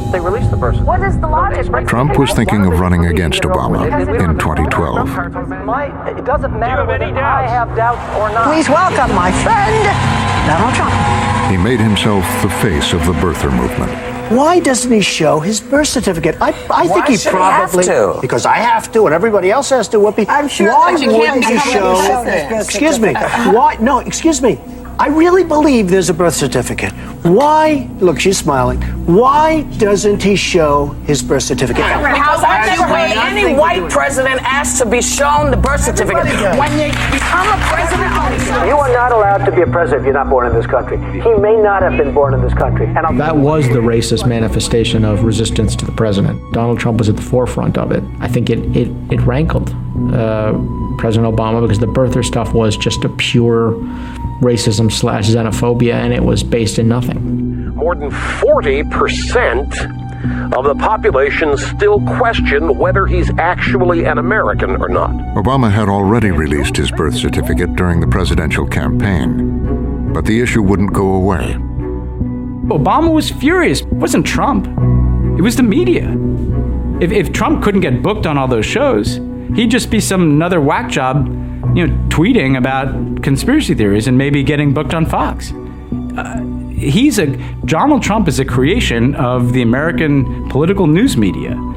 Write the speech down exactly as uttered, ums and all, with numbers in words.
they release the person. What is the logic? Trump was thinking of running against Obama in twenty twelve. It doesn't matter whether I have doubts or not. Please welcome my friend, Donald Trump. He made himself the face of the birther movement. Why doesn't he show his birth certificate? I, I think Why he should probably he have to? Because I have to, and everybody else has to. Whoopi. I'm sure Why that you can't wouldn't he become show? a Excuse me. Why? No. Excuse me. I really believe there's a birth certificate. Why? Look, she's smiling. Why doesn't he show his birth certificate? Because I've never heard any white president ask to be shown the birth certificate. When you become a president, You are not allowed to be a president if you're not born in this country. He may not have been born in this country. And I'll That was the racist manifestation of resistance to the president. Donald Trump was at the forefront of it. I think it it, it rankled uh, President Obama because the birther stuff was just a pure racism slash xenophobia, and it was based in nothing. More than forty percent of the population still question whether he's actually an American or not. Obama had already released his birth certificate during the presidential campaign, but the issue wouldn't go away. Obama was furious. It wasn't Trump. It was the media. If, if Trump couldn't get booked on all those shows, he'd just be some another whack job, you know, tweeting about conspiracy theories and maybe getting booked on Fox. Uh, he's a Donald Trump is a creation of the American political news media.